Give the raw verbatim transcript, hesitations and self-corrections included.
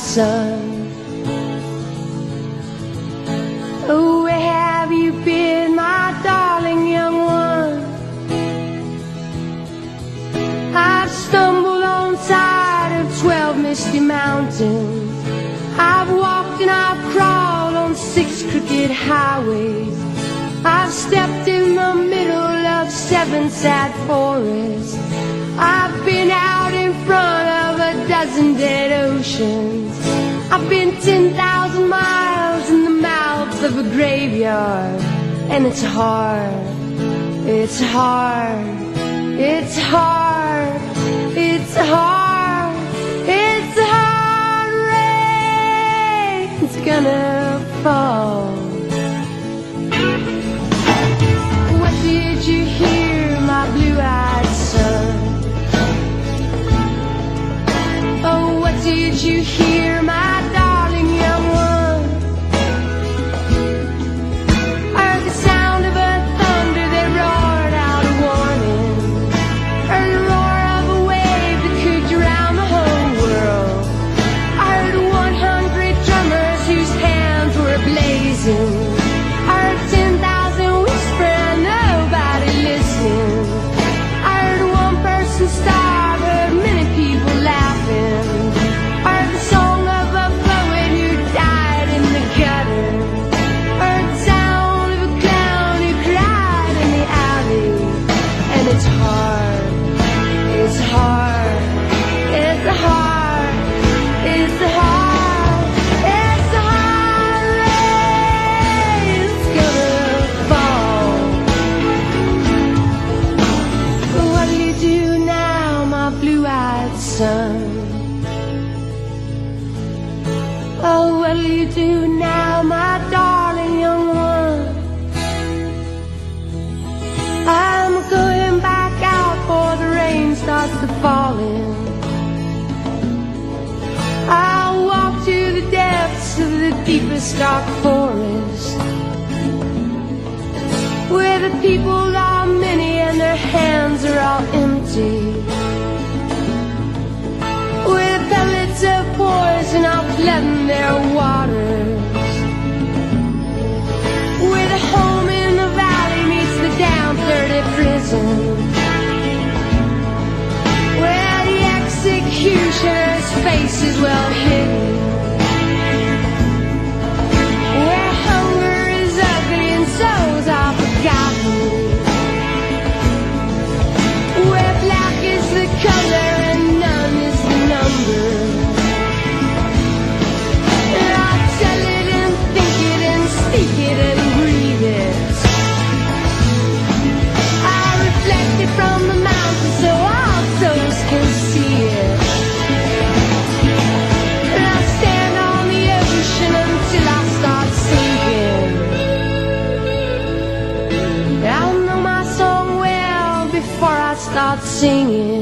sun. Oh, where have you been, my darling young one? I've stumbled on side of twelve misty mountains. I've walked and I've crawled on six crooked highways. I've stepped in the middle of seven sad forests. I've been out in front of a dozen dead oceans. I've been ten thousand miles in the mouth of a graveyard. And it's hard, it's hard, it's hard, it's hard, it's hard. Rain's gonna fall. What did you hear, my blue-eyed son? Oh, what did you hear, my darling young one? I heard the sound of a thunder that roared out a warning. Heard the roar of a wave that could drown the whole world. I heard one hundred drummers whose hands were blazing. I heard ten thousand whisper and nobody listening. I heard one person starve, heard many people laughing. I heard the song of a poet who died in the gutter. I heard the sound of a clown who cried in the alley. And it's hard, it's hard, it's hard, it's hard, it's hard. Rain's gonna fall. What do you do now, my blue-eyed son? Oh, what'll you do now, my darling young one? I'm going back out before the rain starts to falling. I'll walk to the depths of the deepest dark forest, where the people are many and their hands are all empty, where the pellets of poison are flooding their waters, where the home in the valley meets the down dirty prison, where the executioner's face is well hidden, where hunger is ugly and souls are forgotten, where black is the color and none is the number. And I'll tell it and think it and speak it and breathe it. I reflect it from the mountain so all souls can see it. And I'll stand on the ocean until I start sinking. I'll know my song well before I start singing.